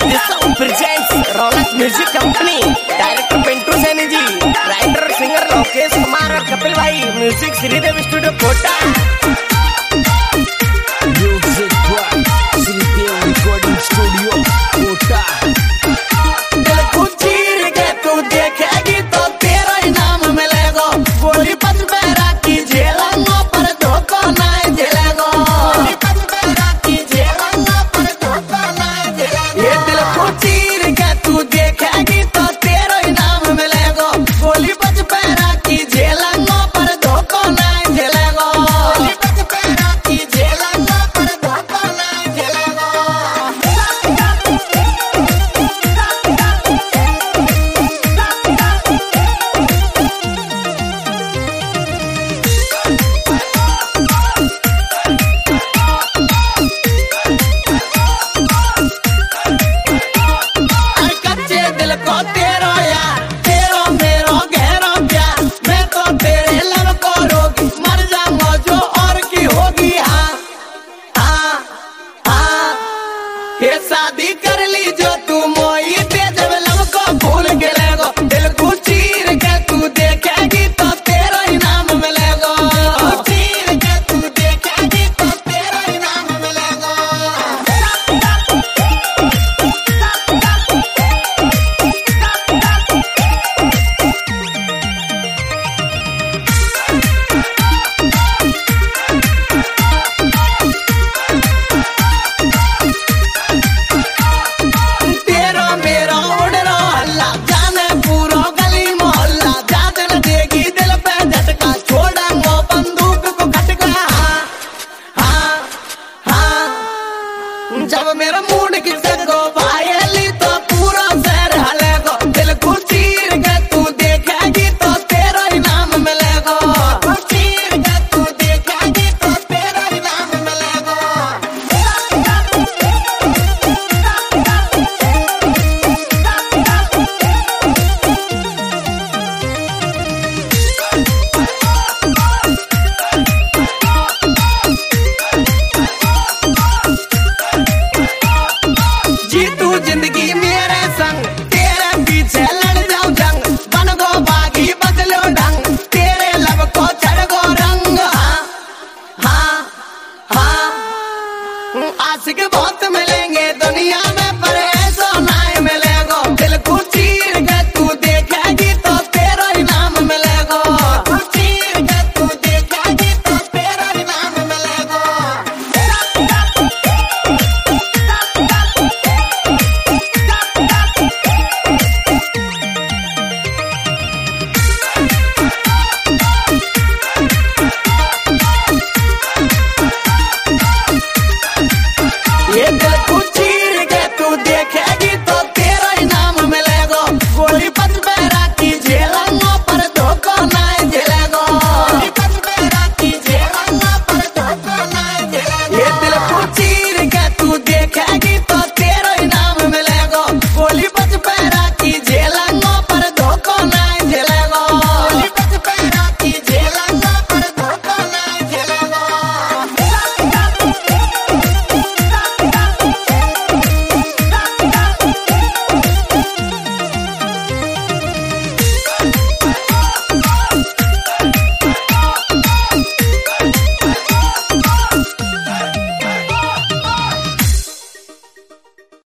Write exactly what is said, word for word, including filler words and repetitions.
This song presents Ronak Music Company. Director Pintu Saini ji, writer singer Lokesh Kumar और कपिल भाई, music Shridev studio Kota. Music by Shridev recording studio Kota. दिल को चीर के तू देखेगी तो तेरा इनाम मिलेगा। गोली बच बैरा की झेलूंगा पर धोखा नहीं झेलेगा। गोली बच बैरा की झेलूंगा पर धोखा नहीं झेलेगा। ये दिल को चीर के तू देखेगी तो तेरा इनाम मिलेगा। गोली बच बैरा की झेलूंगा पर धोखा नहीं झेलेगा। गोली बच बैरा की झेलूंगा पर धोखा नहीं झेलेगा। कच्चे दिल को तेरा यार, तेरा मेरा गहरा प्यार। मैं तो तेरे लब को रोगी, मर जाऊंगा जो और की होगी। हाँ हाँ हाँ, ये शादी कर ली जो तू मोई पे जब लब को भूल के लेगो। दिल को चीर के तू देखेगी तो तेरा इनाम मिलेगा। चीर के तू देखेगी तो तेरा इनाम मिलेगा। तेरा मेरा उड़ रहा हल्ला, जाने पूरा गली मोहल्ला। जादन देगी दिल पे झटका, छोड़ूंगा बंदूक को खटका। हाँ हाँ हाँ, जब मेरा मूड खिसको भाईली तो पूरा शहर हलेगा। दिल को चीर के तू देखेगी तो तेरा इनाम मिलेगा। चीर के तू देखेगी तो तेरा इनाम मिलेगा। जी तू जिंदगी मेरे संग, तेरे पीछे लड़ जाऊं जंग। बन गो बागी बदलो ढंग, तेरे लब को चढ़ गो रंग। हाँ हाँ हाँ, आशिक बहुत मिले